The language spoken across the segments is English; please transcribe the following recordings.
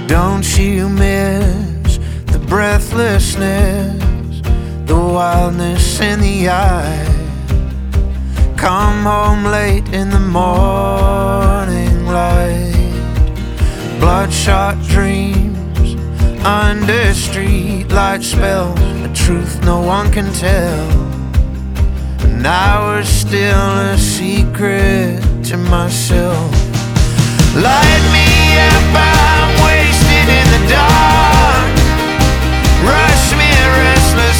Don't you miss the breathlessness, the wildness in the eye? Come home late in the morning light, bloodshot dreams under streetlight spells, a truth no one can tell. And I was still a secret to myself. Light me up, I'm wasted in the dark. Rush me, restless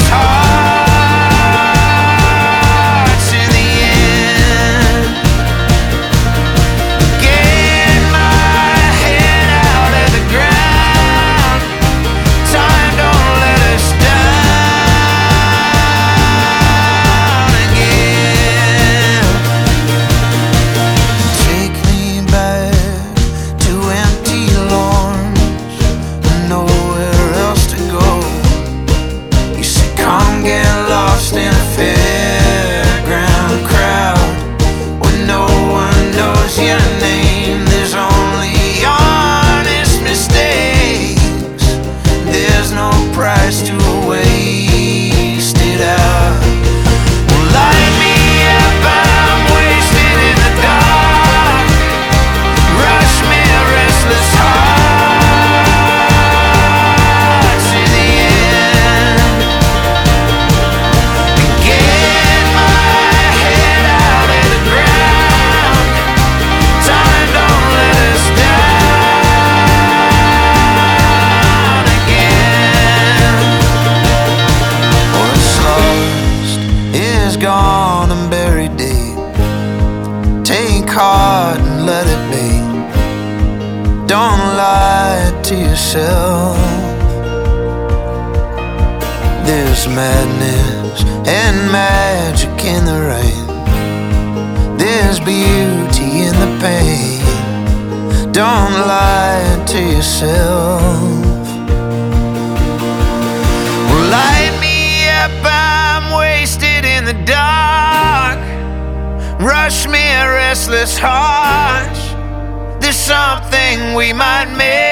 hearts in the end. Get my head out of the ground. Time don't let us down again. Take me back to empty lawns and nowhere else to go. You say come get lost in a fairground crowd where no one knows your name. There's only honest mistakes. There's no price to waste it out. Well, light me up, I'm wasted in the dark. Rush me, restless hearts in the end. And get my head out of the ground. Time don't let us down again. What's lost is gone and buried deep. Take heart and let it be. Don't lie to yourself. There's madness and magic in the rain. There's beauty in the pain. Don't lie to yourself. Well, light me up, I'm wasted in the dark. Rush me, a restless heart. There's something we might miss.